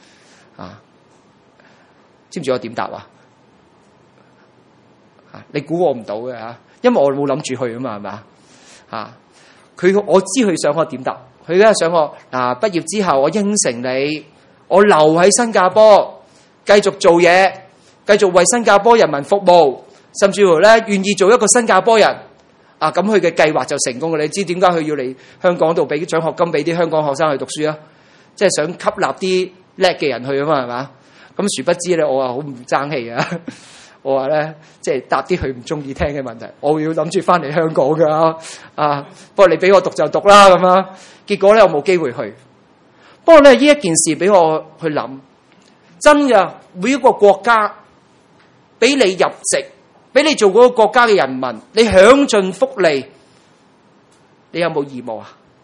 Speaker 1: 知唔知我點答你估我唔到嘅因為我冇諗住去嘛，係咪我知佢想我點答，佢而家想我畢業之後我應承你，我留喺新加坡繼續做嘢，繼續為新加坡人民服務，甚至乎咧願意做一個新加坡人咁佢嘅計劃就成功嘅。你知點解佢要嚟香港度俾獎學金俾啲香港學生去讀書即係想吸納啲叻嘅人去嘛，係嘛？咁殊不知咧，我好唔爭氣我話咧，即係答啲佢唔中意聽嘅問題，我要諗住翻嚟香港噶不過你俾我讀就讀啦咁結果咧我冇機會去。不過咧呢一件事俾我去諗，真噶，每一個國家俾你入籍，俾你做嗰個國家嘅人民，你享盡福利，你有冇義務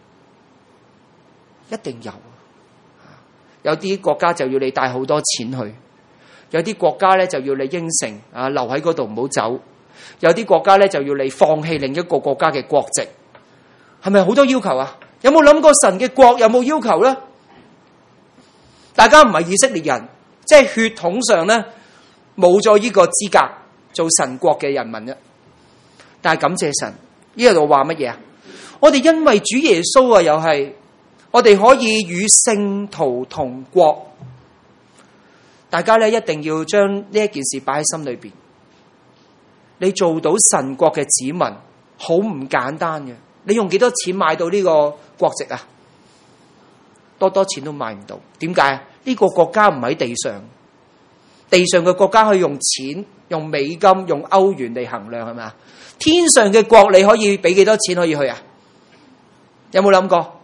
Speaker 1: 一定有。有啲國家就要你帶好多錢去，有啲國家咧就要你應承留喺嗰度唔好走，有啲國家咧就要你放棄另一個國家嘅國籍，係咪好多要求有冇諗過神嘅國有冇要求咧？大家唔係以色列人，即係血統上咧冇咗呢個資格做神國嘅人民啫。但係感謝神，呢度話乜嘢我哋因為主耶穌又係我哋可以與聖徒同國。大家咧一定要將呢一件事擺喺心裏邊。你做到神國嘅子民，好唔簡單嘅。你用幾多錢買到呢個國籍多錢都買唔到。點解？呢個國家唔喺地上，地上嘅國家可以用錢、用美金、用歐元嚟衡量，係咪？天上嘅國你可以俾幾多錢可以去有冇諗過？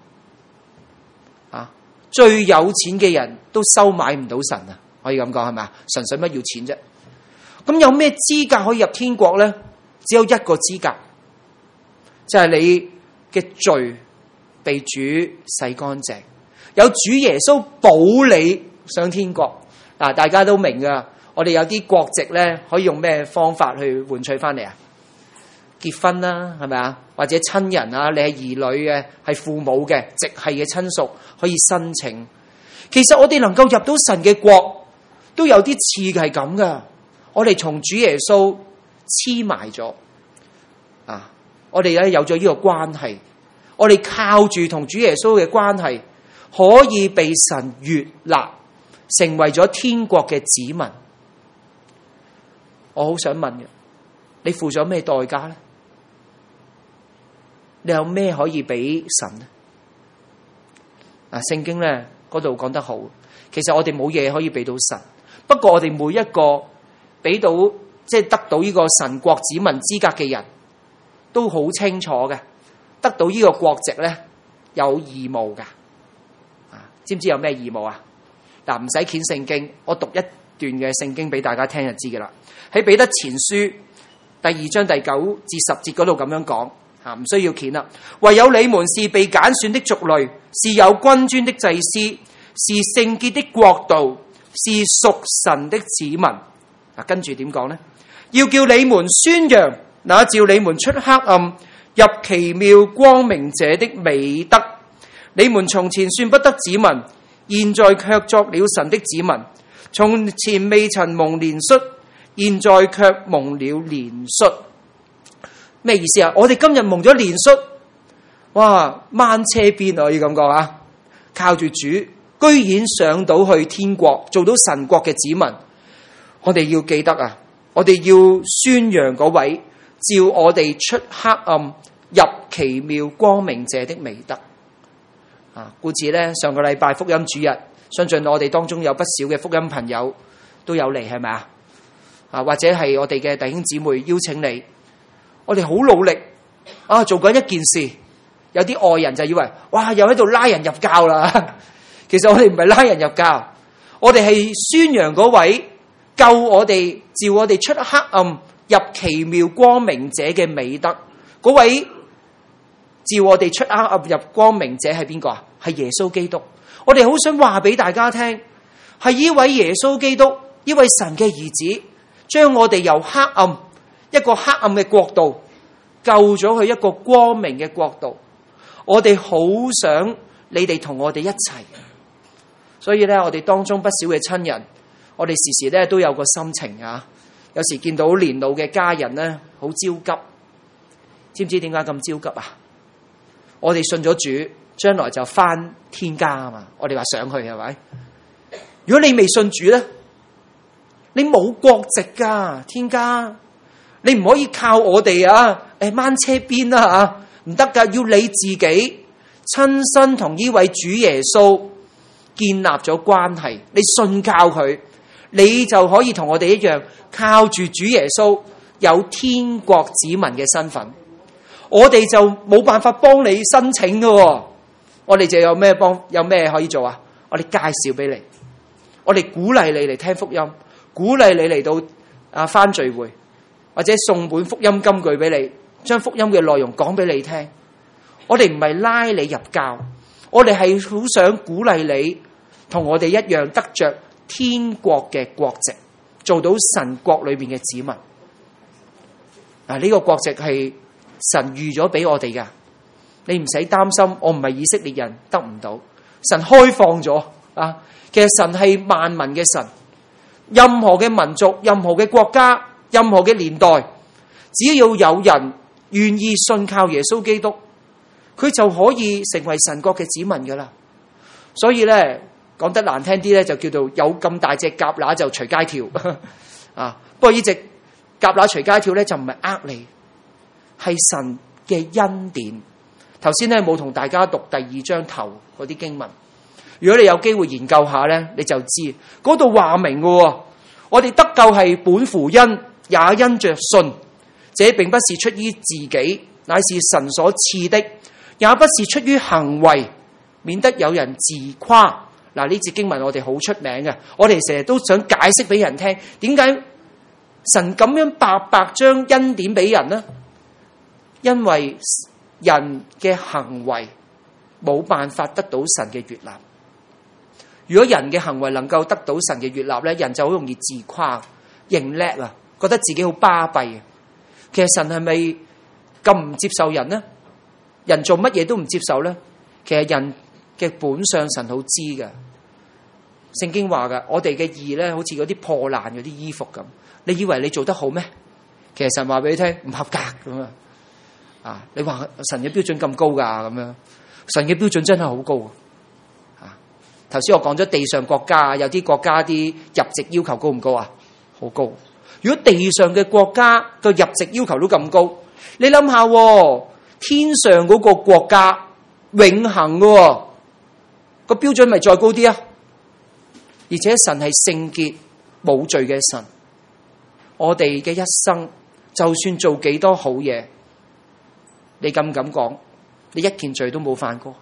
Speaker 1: 最有錢嘅人都收買唔到神可以咁講係咪？神使乜要錢啫？咁有咩資格可以入天國咧？只有一個資格，就係你嘅罪被主洗乾淨，有主耶穌保你上天國。大家都明噶，我哋有啲國籍咧，可以用咩方法去換取翻嚟結婚啦，係咪或者親人你係兒女嘅，係父母嘅，直系嘅親屬可以申請。其實我哋能夠入到神嘅國，都有啲似係咁噶。我哋從主耶穌黐埋咗我哋咧有咗呢個關係，我哋靠住同主耶穌嘅關係，可以被神悅納，成為咗天國嘅子民。 我好想問嘅，你付咗咩代價咧？你有咩可以俾神咧？聖經咧嗰度講得好，其實我哋冇嘢可以俾到神，不過我哋每一個俾到即係得到呢個神國子民資格嘅人都好清楚嘅，得到呢個國籍咧有義務噶。知唔知有咩義務啊？嗱，唔使掀聖經，我讀一段嘅聖經俾大家聽就知噶啦。喺彼得前書第2章第9至10節嗰度咁樣講，唔需要掀啦。唯有你們是被揀選的族類，是有君尊的祭司，是聖潔的國度，是屬神的子民。跟住點講呢？要叫你們宣揚那召你們出黑暗入奇妙光明者的美德。你們從前算不得子民，現在卻作了神的子民；從前未曾蒙憐恤，現在卻蒙了憐恤。咩意思啊？我哋今日蒙咗憐恤，哇，掹車邊啊！可以咁講啊！靠住主，居然上到去天國，做到神國嘅子民。我哋要記得啊！我哋要宣揚嗰位召我哋出黑暗入奇妙光明者的美德。故此咧，上個禮拜福音主日，相信我哋當中有不少嘅福音朋友都有嚟，係咪啊？或者係我哋嘅弟兄姊妹邀請你，我哋好努力做緊一件事。有啲外人就以為，哇，又喺度拉人入教啦。其實我哋唔係拉人入教，我哋係宣揚嗰位救我哋、召我哋出黑暗入奇妙光明者嘅美德。嗰位召我哋出黑暗入光明者係邊個啊？係耶穌基督。我哋好想話俾大家聽，係呢位耶穌基督，呢位神嘅兒子，將我哋由黑暗一個黑暗嘅國度救咗去一個光明嘅國度。我哋好想你哋同我哋一齊，所以咧，我哋當中不少嘅親人，我哋時時咧都有個心情啊。有時見到年老嘅家人咧，好焦急。知唔知點解咁焦急啊？我哋信咗主，將來就返天家啊嘛！我哋話上去係咪？如果你未信主咧，你冇國籍噶，天家你唔可以靠我哋啊！掹車邊啦吓，唔得噶，要你自己親身同呢位主耶穌建立咗關係，你信靠佢，你就可以同我哋一樣，靠住主耶穌有天國子民嘅身份。我哋就冇辦法幫你申請㗎，我哋就有咩可以做啊？我哋介紹俾你，我哋鼓勵你嚟聽福音，鼓勵你嚟到返聚會，或者送本福音金句俾你，將福音嘅內容講俾你聽。我哋唔係拉你入教，我哋係好想鼓勵你同我哋一樣得着天國嘅國籍，做到神國裏邊嘅子民。呢個國籍係神預咗俾我哋噶，你唔使擔心，我唔係以色列人得唔到，神開放咗啊！其實神係萬民嘅神，任何嘅民族、任何嘅國家、任何嘅年代，只要有人願意信靠耶穌基督，佢就可以成為神國嘅子民噶啦。所以咧，講得難聽啲咧，就叫做有咁大隻蛤乸就隨街跳啊！不過呢隻蛤乸隨街跳咧，就唔係呃你。係神嘅恩典。頭先咧冇同大家讀第2章頭嗰啲經文，如果你有機會研究下咧，你就知嗰度話明嘅。我哋得救係本乎恩，也因着信。這並不是出於自己，乃是神所賜的，也不是出於行為，免得有人自誇。嗱，呢節經文我哋好出名嘅，我哋成日都想解釋俾人聽，點解神咁樣白白將恩典俾人呢？因為人嘅行為冇辦法得到神嘅悅納。如果人嘅行為能夠得到神嘅悅納咧，人就好容易自誇、認叻啊，覺得自己好巴閉。其實神係咪咁唔接受人呢？人做乜嘢都唔接受呢？其實人嘅本相神好知㗎。聖經話㗎，我哋嘅義咧，好似嗰啲破爛嗰啲衣服咁。你以為你做得好咩？其實神話俾你聽，唔合格咁啊！你話神嘅標準咁高噶咁樣？神嘅標準真係好高啊！頭先我講咗地上國家，有啲國家啲入籍要求高唔高啊？好高。 如果地上嘅國家嘅入籍要求都咁高，你諗下喎，天上嗰個國家永恆嘅喎，個標準咪再高啲啊？而且神係聖潔冇罪嘅神，我哋嘅一生就算做幾多好嘢，你敢唔敢講？你一件罪都冇犯過？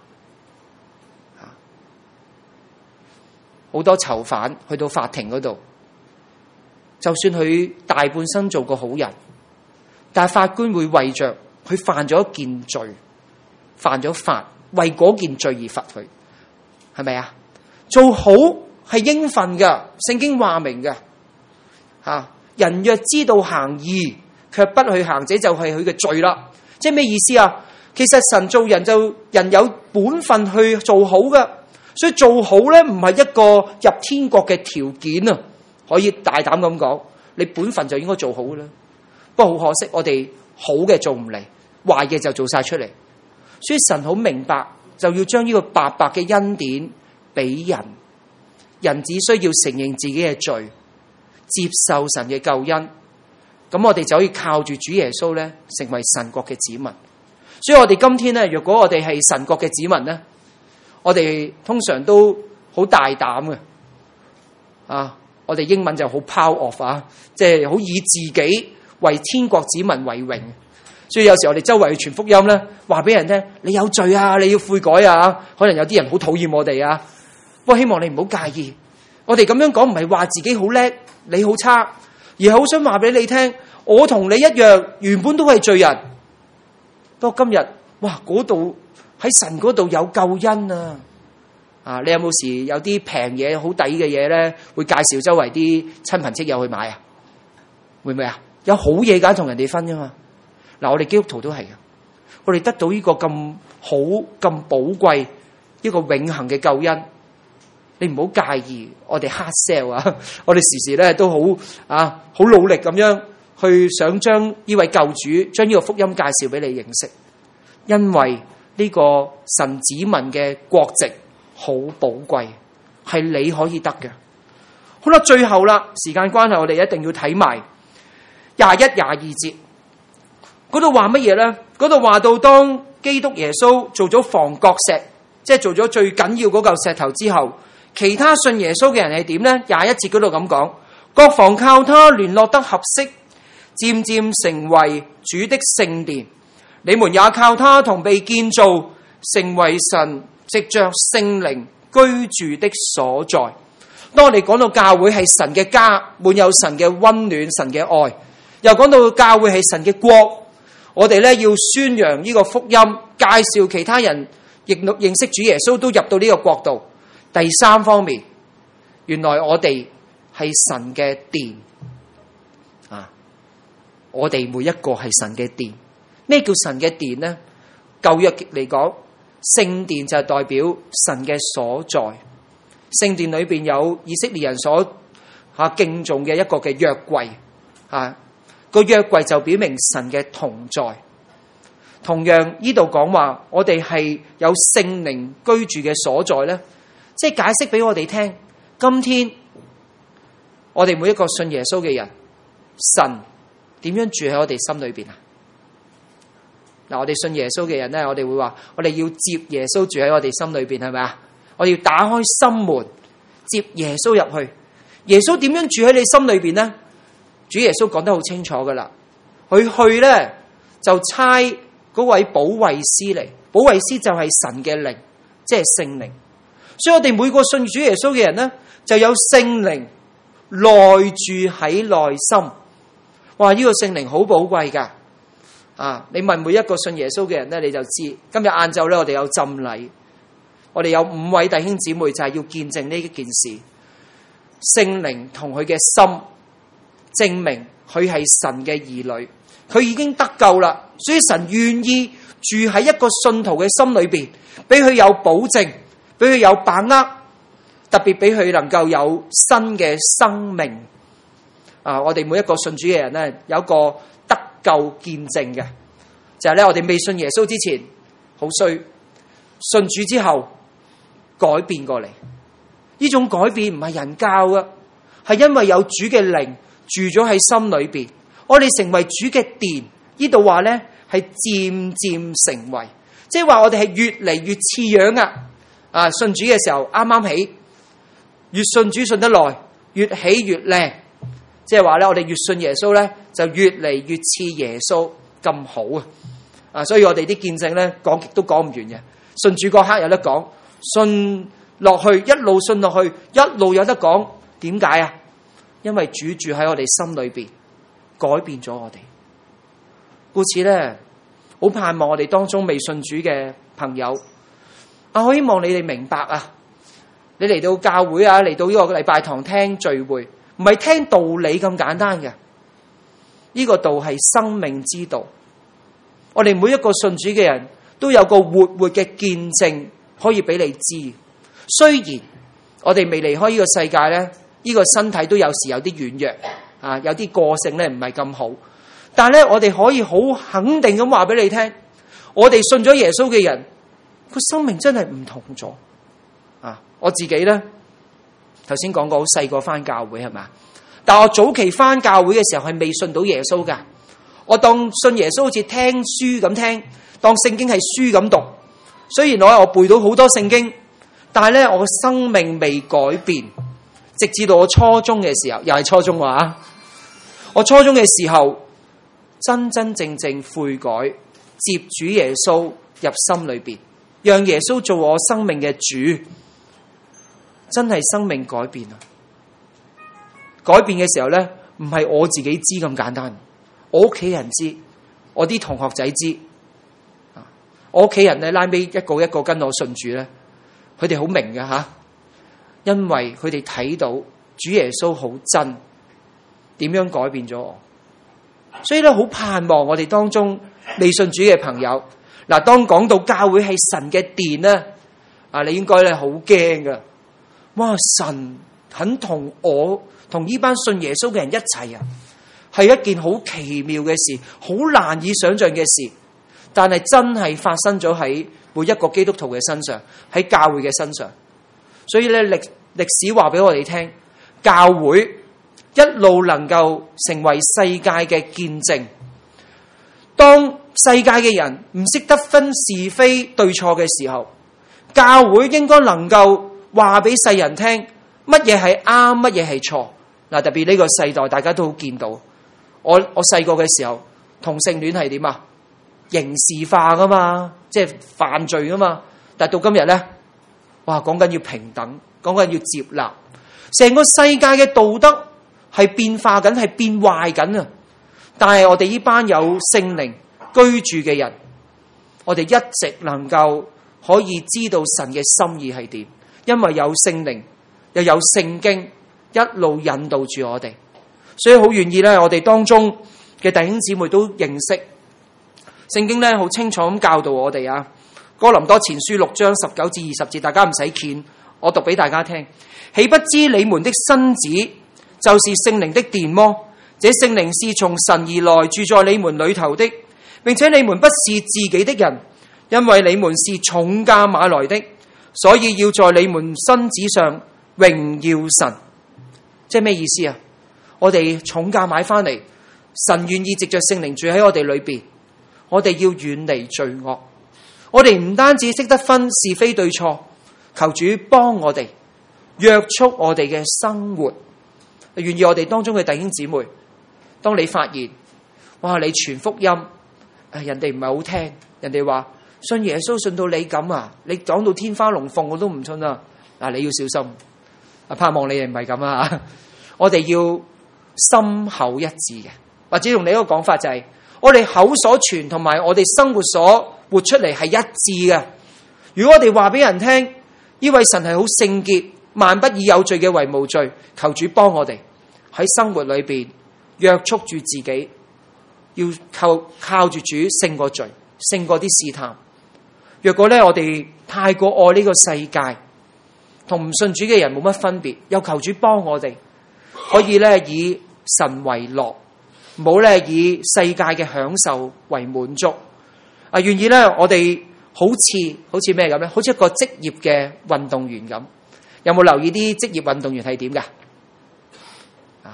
Speaker 1: 好多囚犯去到法庭嗰度，就算佢大半生做個好人，但係法官會為着佢犯咗一件罪，犯咗法，為嗰件罪而罰佢，係咪啊？做好係應份㗎，聖經話明㗎。人若知道行義，卻不去行，這就係佢嘅罪啦。即係咩意思啊？其實神做人就人有本分去做好㗎。所以做好咧，唔係一個入天國嘅條件啊！可以大膽咁講，你本分就應該做好啦。不過好可惜，我哋好嘅做唔嚟，壞嘅就做晒出嚟。所以神好明白，就要將呢個白白嘅恩典俾人。人只需要承認自己嘅罪，接受神嘅救恩，咁我哋就可以靠住主耶穌咧，成為神國嘅子民。所以我哋今天咧，若果我哋係神國嘅子民咧，我哋通常都好大膽嘅，我哋英文就好 proud of 即係好以自己為天國子民為榮。所以有時我哋周圍去傳福音咧，話俾人聽，你有罪啊，你要悔改啊。可能有啲人好討厭我哋啊，不過希望你唔好介意。我哋咁樣講唔係話自己好叻，你好差，而係好想話俾你聽，我同你一樣，原本都係罪人。不過今日，哇，嗰度喺神嗰度有救恩啊！你有冇時有啲平嘢好抵嘅嘢咧，會介紹周圍啲親朋戚友去買啊？會唔會啊？有好嘢揀同人哋分噶嘛？嗱，我哋基督徒都係嘅，我哋得到呢個咁好咁寶貴一個永恆嘅救恩，你唔好介意我哋 hard sell 啊！我哋時時咧都好好努力咁樣去想將呢位救主將呢個福音介紹俾你認識，因為呢個神子民嘅國籍好寶貴，係你可以得嘅。好啦，最後啦，時間關係，我哋一定要睇埋21、22節嗰度話乜嘢咧？嗰度話到當基督耶穌做咗房角石，即係做咗最緊要嗰嚿石頭之後，其他信耶穌嘅人係點咧？21節嗰度咁講，各房靠他聯絡得合適，漸漸成為主的聖殿。你們也靠他同被建造，成為神藉着聖靈居住的所在。當我哋講到教會係神嘅家，滿有神嘅溫暖、神嘅愛，又講到教會係神嘅國，我哋咧要宣揚呢個福音，介紹其他人亦認識主耶穌，都入到呢個國度。第三方面，原來我哋係神嘅殿我哋每一個係神嘅殿。咩叫神嘅殿呢？舊約嚟講，聖殿就係代表神嘅所在。聖殿裏邊有以色列人所敬重嘅一個嘅約櫃，個約櫃就表明神嘅同在。同樣呢度講話，我哋係有聖靈居住嘅所在呢，即係解釋俾我哋聽，今天我哋每一個信耶穌嘅人，神點樣住喺我哋心裏邊啊？嗱，我哋信耶穌嘅人咧，我哋會話，我哋要接耶穌住喺我哋心裏邊，係咪啊？我哋要打開心門，接耶穌入去。耶穌點樣住喺你心裏邊呢？主耶穌講得好清楚噶啦，佢去咧就差嗰位保惠師嚟，保惠師就係神嘅靈，即係聖靈。所以我哋每個信主耶穌嘅人咧，就有聖靈內住喺內心。哇！呢個聖靈好寶貴噶。你問每一個信耶穌嘅人咧，你就知。今日晏晝咧，我哋有浸禮，我哋有5位弟兄姊妹就係要見證呢一件事。聖靈同佢嘅心證明佢係神嘅兒女，佢已經得救啦。所以神願意住喺一個信徒嘅心裏邊，俾佢有保證，俾佢有把握，特別俾佢能夠有新嘅生命。我哋每一個信主嘅人咧，有一個得救見證嘅，就係咧，我哋未信耶穌之前好衰，信主之後改變過嚟。呢種改變唔係人教嘅，係因為有主嘅靈住咗喺心裏邊，我哋成為主嘅殿。呢度話呢係漸漸成為，即係話我哋係越嚟越似樣啊！信主嘅時候啱啱起，越信主信得耐，越起越靚。即係話咧，我哋越信耶穌咧，就越嚟越似耶穌咁好啊！所以我哋啲見證咧，講極都講唔完嘅。信主嗰刻有得講，信落去一路信落去，一路有得講。點解啊？因為主住喺我哋心裏邊，改變咗我哋。故此咧，好盼望我哋當中未信主嘅朋友，我希望你哋明白啊！你嚟到教會啊，嚟到呢個禮拜堂聽聚會，唔係聽道理咁簡單嘅。呢個道係生命之道。我哋每一個信主嘅人都有個活嘅見證可以俾你知。雖然我哋未離開呢個世界咧，呢個身體都有時有啲軟弱啊，有啲個性咧唔係咁好。但係咧，我哋可以好肯定咁話俾你聽，我哋信咗耶穌嘅人，個生命真係唔同咗啊！我自己咧，頭先講過好細個返教會係嘛，但我早期返教會嘅時候係未信到耶穌噶，我當信耶穌好似聽書咁聽，當聖經係書咁讀。雖然我背到好多聖經，但係咧我嘅生命未改變，直至到我初中嘅時候，又係初中話，我初中嘅時候。真真正正悔改，接主耶穌入心裏邊，讓耶穌做我生命嘅主，真係生命改變啊！改變嘅時候咧，唔係我自己知咁簡單，我屋企人知，我啲同學仔知，我屋企人咧拉尾一個一個跟我信主咧，佢哋好明嘅吓，因為佢哋睇到主耶穌好真，點樣改變咗我。所以咧，好盼望我哋當中未信主嘅朋友，嗱，當講到教會係神嘅殿咧，你應該咧好驚噶。哇！神肯同我同呢班信耶穌嘅人一齊啊，係一件好奇妙嘅事，好難以想象嘅事。但係真係發生咗喺每一個基督徒嘅身上，喺教會嘅身上。所以咧，歷史話俾我哋聽，教會一路能夠成為世界嘅見證。當世界嘅人唔識得分是非對錯嘅時候，教會應該能夠話俾世人聽乜嘢係啱，乜嘢係錯。嗱，特別呢個世代，大家都好見到。我細個嘅時候，同性戀係點啊？刑事化噶嘛，即係犯罪噶嘛。但係到今日咧，哇，講緊要平等，講緊要接納，成個世界嘅道德係變化緊，係變壞緊啊！但係我哋呢班有聖靈居住嘅人，我哋一直能夠可以知道神嘅心意係點，因為有聖靈又有聖經一路引導住我哋，所以好願意咧，我哋當中嘅弟兄姊妹都認識聖經咧，好清楚咁教導我哋啊。哥林多前書6章19至20節，大家唔使見，我讀俾大家聽。豈不知你們的身子就是聖靈的殿麼？這聖靈是從神而來，住在你們裏頭的，並且你們不是自己的人，因為你們是重價買來的，所以要在你們身子上榮耀神。即係咩意思啊？我哋重價買翻嚟，神願意藉着聖靈住喺我哋裏邊，我哋要遠離罪惡。我哋唔單止識得分是非對錯，求主幫我哋約束我哋嘅生活。願意我哋當中嘅弟兄姊妹，當你發現，哇！你傳福音，人哋唔係好聽，人哋話信耶穌信到你咁啊，你講到天花龍鳳我都唔信啊！嗱，你要小心，盼望你哋唔係咁啊！我哋要心口一致嘅，或者用另一個講法就係，我哋口所傳同埋我哋生活所活出嚟係一致嘅。如果我哋話俾人聽，呢位神係好聖潔，萬不以有罪嘅為無罪，求主幫我哋喺生活裏邊約束住自己，要靠住主勝過罪，勝過啲試探。若果咧我哋太過愛呢個世界，同唔信主嘅人冇乜分別，又求主幫我哋可以咧以神為樂，唔好咧以世界嘅享受為滿足。願意咧我哋好似咩咁咧？好似一個職業嘅運動員咁。有冇留意啲職業運動員係點噶？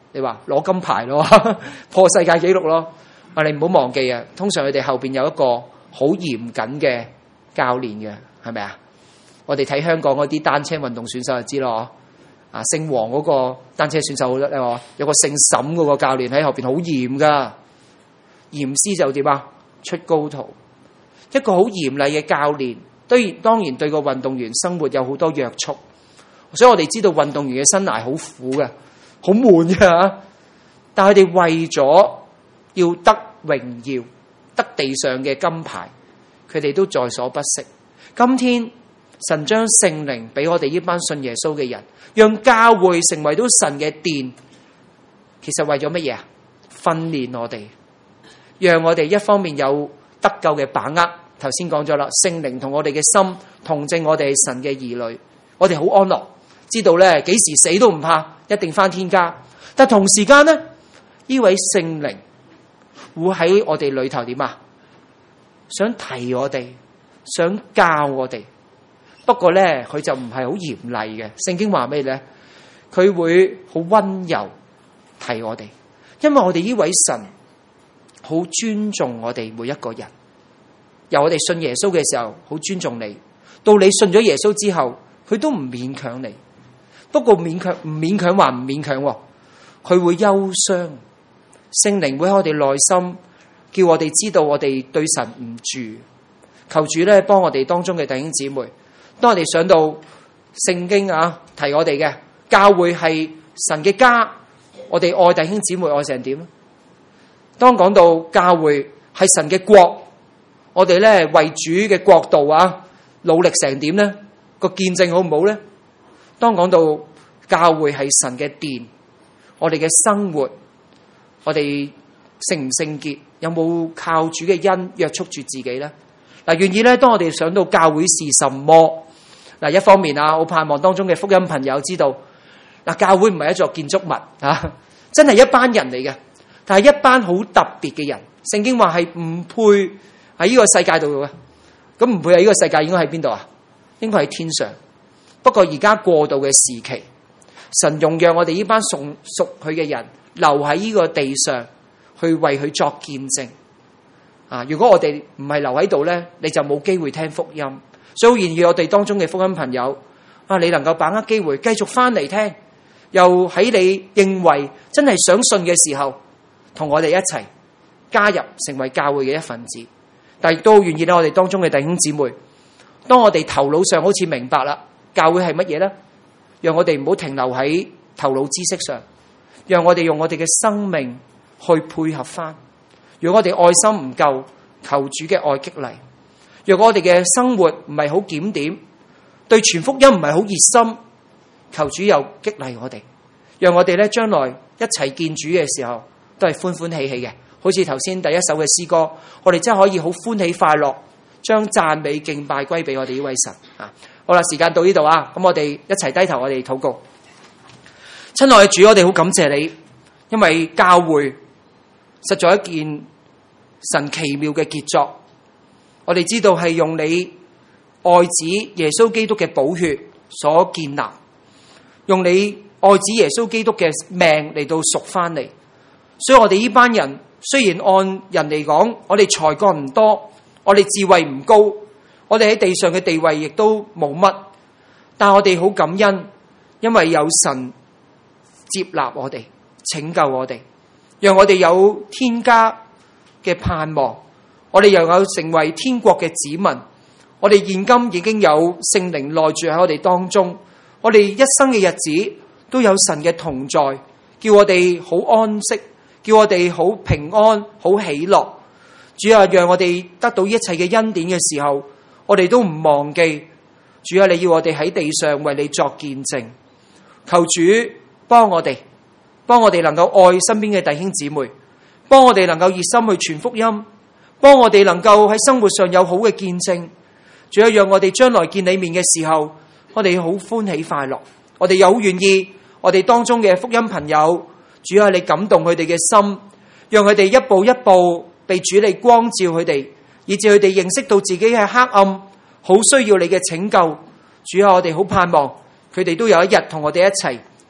Speaker 1: 你話攞金牌咯，破世界紀錄咯。你唔好忘記啊，通常佢哋後邊有一個好嚴謹嘅教練嘅，係咪啊？我哋睇香港嗰啲單車運動選手就知咯，啊，姓黃嗰個單車選手好叻，有個姓沈嗰個教練喺後邊好嚴噶，嚴師就點啊？出高徒，一個好嚴厲嘅教練，當然對個運動員生活有好多約束，所以我哋知道運動員嘅生涯好苦嘅，好悶嘅，但係佢哋為咗要得榮耀，得地上嘅金牌，佢哋都在所不惜。今天神將聖靈俾我哋呢班信耶穌嘅人，讓教會成為到神嘅殿，其實為咗乜嘢啊？訓練我哋，讓我哋一方面有得救嘅把握。頭先講咗啦，聖靈同我哋嘅心同證我哋係神嘅兒女，我哋好安樂，知道咧幾時死都唔怕，一定返天家。但同時間呢，呢位聖靈會喺我哋裏頭點啊？想提我哋，想教我哋。不過咧，佢就唔係好嚴厲嘅。聖經話咩咧？佢會好溫柔提我哋，因為我哋呢位神好尊重我哋每一個人。由我哋信耶穌嘅時候，好尊重你；到你信咗耶穌之後，佢都唔勉強你。不過唔勉強話唔勉強，佢會憂傷。聖靈會喺我哋內心，叫我哋知道我哋對神唔住。求主咧幫我哋當中嘅弟兄姊妹。當我哋想到聖經啊提我哋嘅教會係神嘅家，我哋愛弟兄姊妹愛成點？當講到教會係神嘅國，我哋咧為主嘅國度啊努力成點咧？個見證好唔好咧？當講到教會係神嘅殿，我哋嘅生活，我哋聖唔聖潔，有冇靠主嘅恩約束住自己咧？嗱，願意咧，當我哋想到教會是什麼？嗱，一方面啊，我盼望當中嘅福音朋友知道，嗱，教會唔係一座建築物啊，真係一班人嚟嘅，但係一班好特別嘅人。聖經話係唔配喺呢個世界度嘅，咁唔配喺呢個世界應該喺邊度啊？應該喺天上。不過而家過渡嘅時期，神容讓我哋呢班屬佢嘅人留喺呢個地上，去為佢作見證。啊，如果我哋唔係留喺度咧，你就冇機會聽福音。所以，願意我哋當中嘅福音朋友啊，你能夠把握機會，繼續翻嚟聽，又喺你認為真係想信嘅時候，同我哋一齊加入成為教會嘅一份子。但亦都願意我哋當中嘅弟兄姊妹，當我哋頭腦上好似明白啦，教會係乜嘢呢？讓我哋唔好停留喺頭腦知識上，讓我哋用我哋嘅生命去配合翻。如果我哋愛心唔夠，求主嘅愛激勵。若果我哋嘅生活唔係好檢點，對傳福音唔係好熱心，求主又激勵我哋，讓我哋咧將來一齊見主嘅時候都係歡歡喜喜嘅。好似頭先第一首嘅詩歌，我哋真係可以好歡喜快樂，將讚美敬拜歸俾我哋呢位神啊！好啦，時間到呢度啊，咁我哋一齊低頭，我哋禱告。親愛嘅主，我哋好感謝你，因為教會實在一件神奇妙嘅傑作。我哋知道係用你愛子耶穌基督嘅寶血所建立，用你愛子耶穌基督嘅命嚟到贖翻嚟。所以我哋呢班人雖然按人嚟講，我哋才幹唔多，我哋智慧唔高，我哋喺地上嘅地位亦都冇乜，但我哋好感恩，因為有神接納我哋，拯救我哋，讓我哋有天家嘅盼望。我哋又有成為天國嘅子民，我哋現今已經有聖靈內住喺我哋當中，我哋一生嘅日子都有神嘅同在，叫我哋好安息，叫我哋好平安、好喜樂。主啊，讓我哋得到一切嘅恩典嘅時候，我哋都唔忘記。主啊，你要我哋喺地上為你作見證，求主幫我哋能夠愛身邊嘅弟兄姊妹，幫我哋能夠熱心去傳福音，幫我哋能夠喺生活上有好嘅見證。主啊，讓我哋將來見你面嘅時候，我哋好歡喜快樂，我哋又好願意我哋當中嘅福音朋友，主啊，你感動佢哋嘅心，讓佢哋一步一步被主你光照佢哋，以致佢哋認識到自己係黑暗，好需要你嘅拯救。主啊，我哋好盼望佢哋都有一日同我哋一齊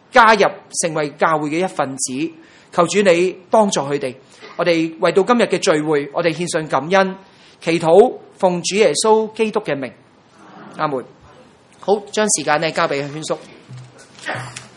Speaker 1: 加入成為教會嘅一份子。求主你幫助佢哋。我哋為到今日嘅聚會，我哋獻上感恩，祈禱奉主耶穌基督嘅名，阿門。好，將時間呢交俾軒叔。